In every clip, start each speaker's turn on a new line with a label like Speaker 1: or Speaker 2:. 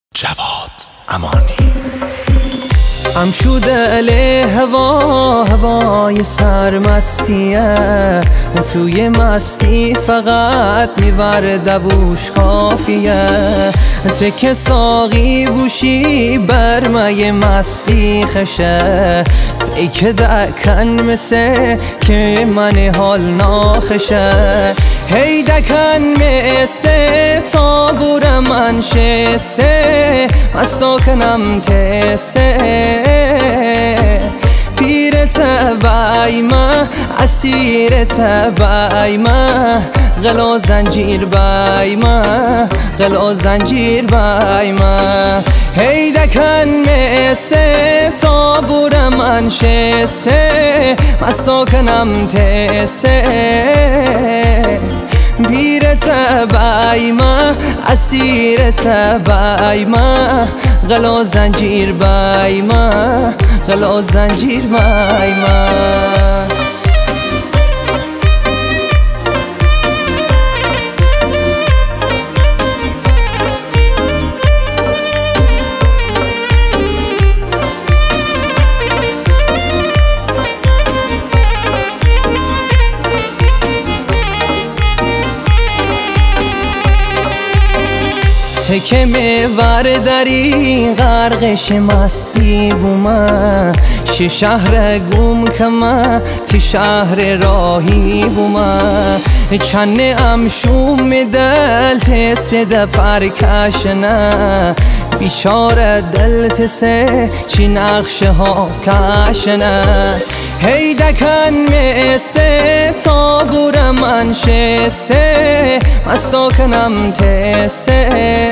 Speaker 1: جواد امانی.
Speaker 2: ام شده علی هوای سرمستیه، توی مستی فقط میبره دووش کافیه. تک ساقی بوشی برمای مستی خشه، بیک دکن مسه که من حال ناخشه. هی دکن مسه تا بور من شسه، مستا کنم تسه. پیر تبعی ما اسیر تبعی ما، غلا زنجیر بای ما، غلا زنجیر بای ما. هی دکن مسه تا بور من شسه، مستا کنم تسه. پیر تبعی ما اسیر تبعی ما، غلا زنجیر بای ما، غلا زنجیر بای ما. تکه میور داری غرقش مستی بوما، شهر گم کما تی شهر راهی بوما. چنه امشوم دل تسد پرکشنه، بیچاره دل تسه چی نقشه ها کشنه. هی دکن مسه تا بور من شسه، مستا کنم تسه.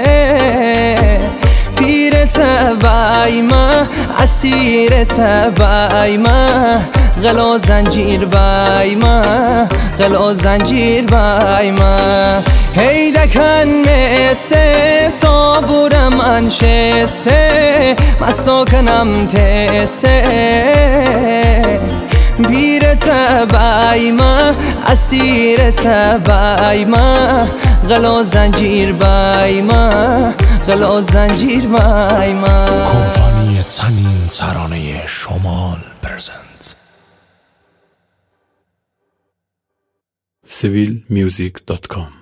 Speaker 2: پیر تبعی ما اسیر تبعی ما، غلا زنجیر بای ما، غلا زنجیر بای ما. هی دکن مسه تا بور من شسه، مستا کنم تسه. پیر تبعی ما اسیر تبعی ما، غلا زنجیر بای ما، غلا زنجیر بای ما.
Speaker 1: کمپانی تنین ترانه شمال پرزنت civilmusic.com